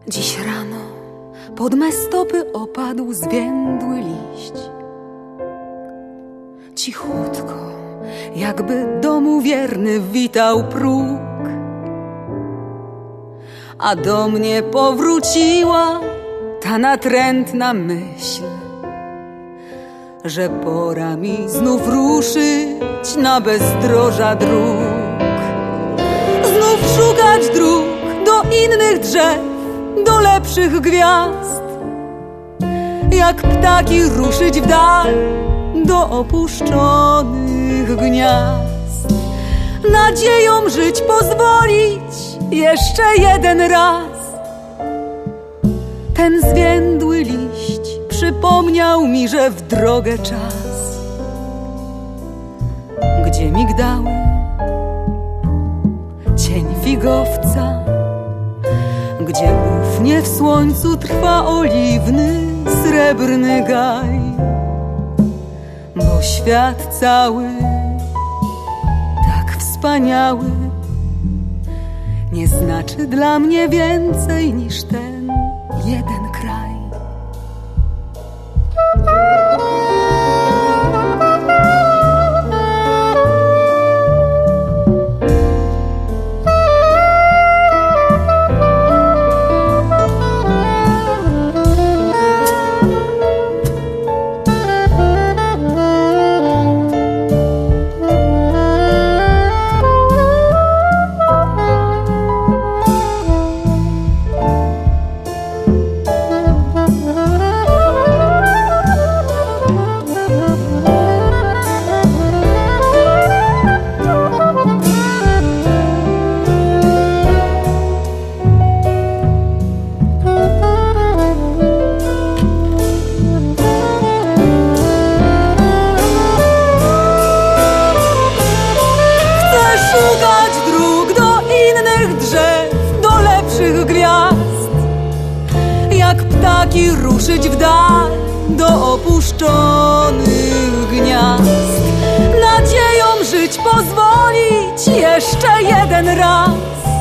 Dziś rano pod me stopy opadł zwiędły liść. Cichutko, jakby domu wierny witał próg. A do mnie powróciła ta natrętna myśl, że pora mi znów ruszyć na bezdroża dróg. Znów szukać dróg do innych drzew, do lepszych gwiazd. Jak ptaki ruszyć w dal do opuszczonych gniazd. Nadzieją żyć pozwolić jeszcze jeden raz. Ten zwiędły liść przypomniał mi, że w drogę czas. Gdzie migdały, cień figowca, gdzie ufnie w słońcu trwa oliwny, srebrny gaj. Bo świat cały, tak wspaniały, nie znaczy dla mnie więcej niż ten jeden kraj. Szukać dróg do innych drzew, do lepszych gwiazd. Jak ptaki ruszyć w dal do opuszczonych gniazd. Nadzieją żyć pozwolić jeszcze jeden raz.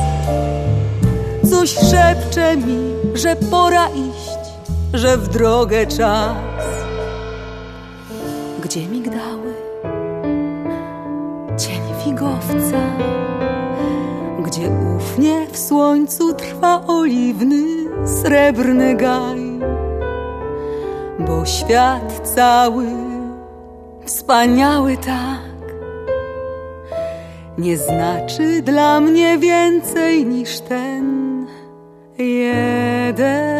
Coś szepcze mi, że pora iść, że w drogę czas. Gdzie migdały, cień figowca, gdzie ufnie w słońcu trwa oliwny, srebrny gaj. Bo świat cały, wspaniały tak, nie znaczy dla mnie więcej niż ten jeden